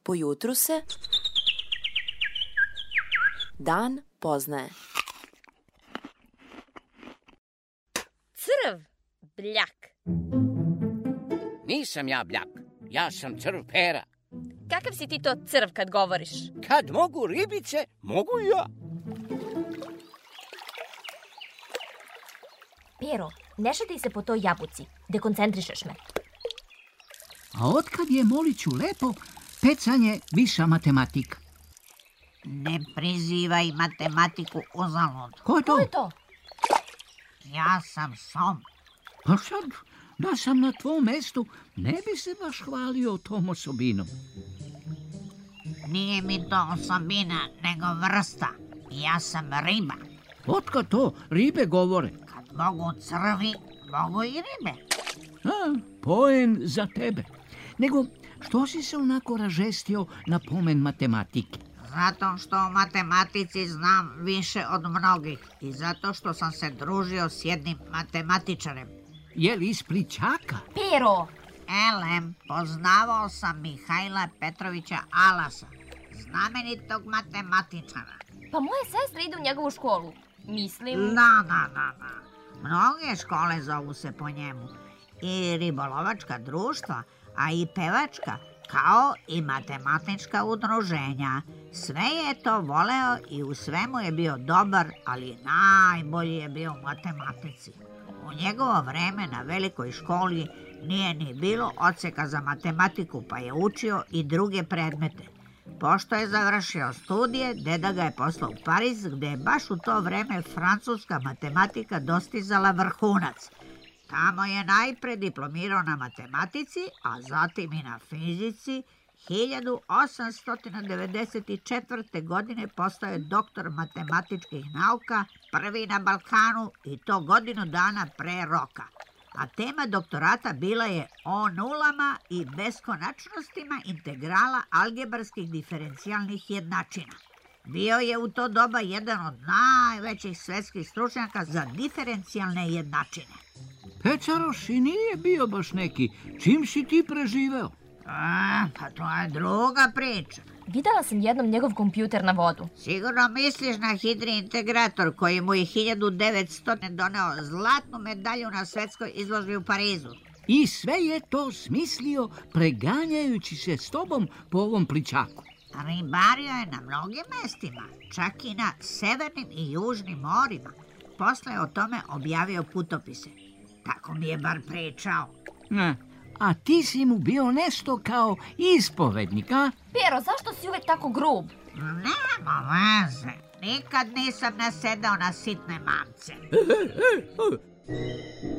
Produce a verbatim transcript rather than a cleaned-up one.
Po jutru se dan poznaje. Crv, bljak. Nisam ja bljak, ja sam crv Pera. Kakav si ti to crv kad govoriš? Kad mogu ribice, mogu i ja. Pero, ne šetaj se po toj jabuci, dekoncentrišeš me. A otkad je Moliću lepo, pecanje viša matematika. Ne prizivaj matematiku uzalud. Ko je to? Ko je to? Ja sam Som. Pa sad, da sam na tvom mestu, ne bi se baš hvalio tom osobinom. Nije mi to osobina, nego vrsta. Ja sam riba. Otkad to ribe govore? Kad mogu crvi, mogu i ribe. A, poen za tebe. Nego, što si se onako ražestio na pomen matematike? Zato što o matematici znam više od mnogih i zato što sam se družio s jednim matematičarem. Je li iz Plićaka? Pero! Elem, poznavao sam Mihajla Petrovića Alasa, znamenitog matematičara. Pa moja sestra ide u njegovu školu. Mislim... Da, da, da, da. Mnoge škole zovu se po njemu. I ribolovačka društva, a i pevačka, kao i matematička udruženja. Sve je to voleo i u svemu je bio dobar, ali najbolji je bio u matematici. U njegovo vreme na velikoj školi nije ni bilo odseka za matematiku, pa je učio i druge predmete. Pošto je završio studije, deda ga je poslao u Pariz, gde je baš u to vreme francuska matematika dostizala vrhunac. Tamo je najpre diplomirao na matematici, a zatim i na fizici. hiljadu osamsto devedeset četvrte. godine postao je doktor matematičkih nauka, prvi na Balkanu i to godinu dana pre roka. A tema doktorata bila je o nulama i beskonačnostima integrala algebarskih diferencijalnih jednačina. Bio je u to doba jedan od najvećih svetskih stručnjaka za diferencijalne jednačine. Pecaroš i nije bio baš neki. Čim si ti preživeo? A, pa to je druga priča. Videla sam jednom njegov kompjuter na vodu. Sigurno misliš na hidri integrator koji mu je hiljadu devetsto. doneo zlatnu medalju na svetskoj izložbi u Parizu. I sve je to smislio preganjajući se s tobom po ovom Plićaku. Ribario je na mnogim mestima, čak i na severnim i južnim morima. Posle je o tome objavio putopise. Tako mi je bar pričao. Ne. A ti si mu bio nešto kao ispovednik, a? Pero, zašto si uvek tako grub? Nema veze. Nikad nisam nasedao na sitne mamce.